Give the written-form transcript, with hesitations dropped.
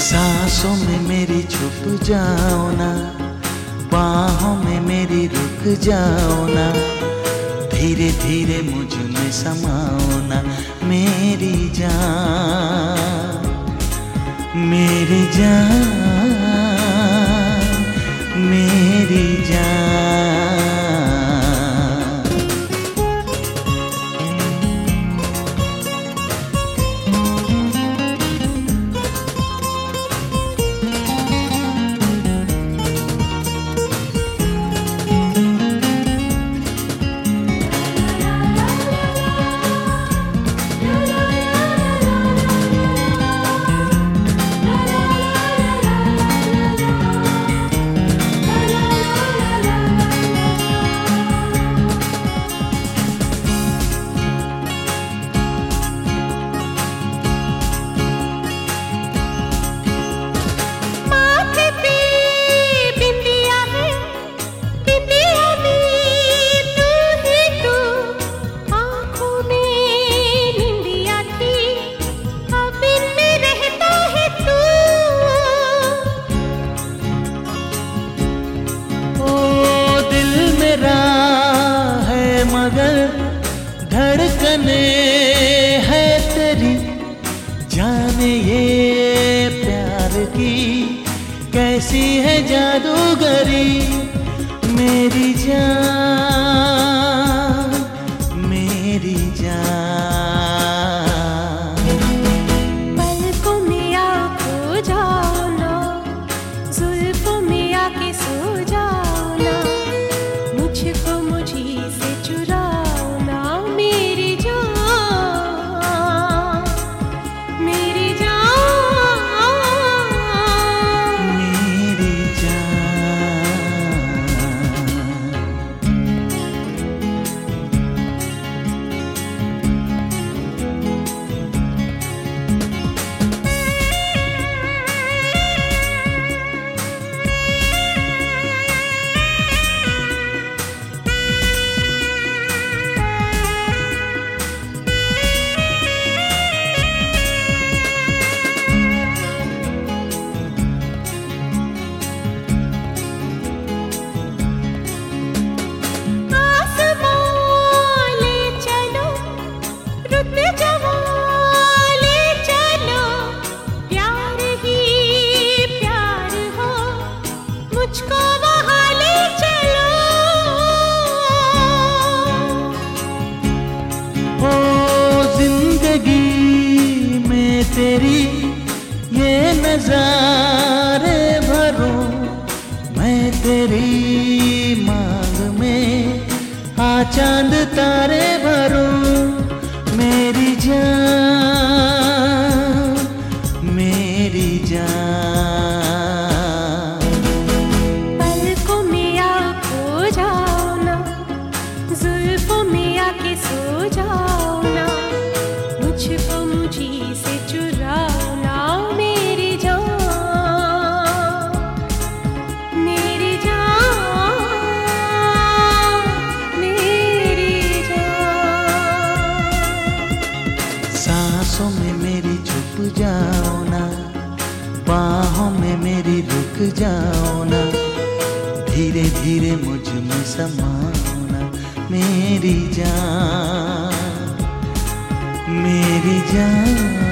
सांसों में मेरी छुप जाओ ना, बाहों में मेरी रुक जाओ ना, धीरे धीरे मुझ में समाओ ना मेरी जान, मेरी जान, मेरी जान। मगर धड़कने है तेरी, जाने ये प्यार की कैसी है जादूगरी, मेरी जान, मेरी जान। पलकों में आँखों जाओ ना, जुल्फों में आके सो जाओ ना, मुझको मुझी से चुराओ ना मेरी जान, मेरी जान, मेरी जान। मुझको वहाँ ले चलो, ओ जिंदगी में तेरी ये नजारे भरूं, मैं तेरी मांग में आ चांद तारे भरूं, मेरी जान, मेरी जान। पलकों में आँखों जाओ ना, जुल्फों में आके सो जाओ ना, मुझको मुझी से चुराओ ना मेरी जान, मेरी जान, मेरी जान। सांसों में मेरी छुप जाओ ना, बाहों में मेरी रुक जाओ ना, धीरे धीरे मुझ में समाओ ना मेरी जान, मेरी जान।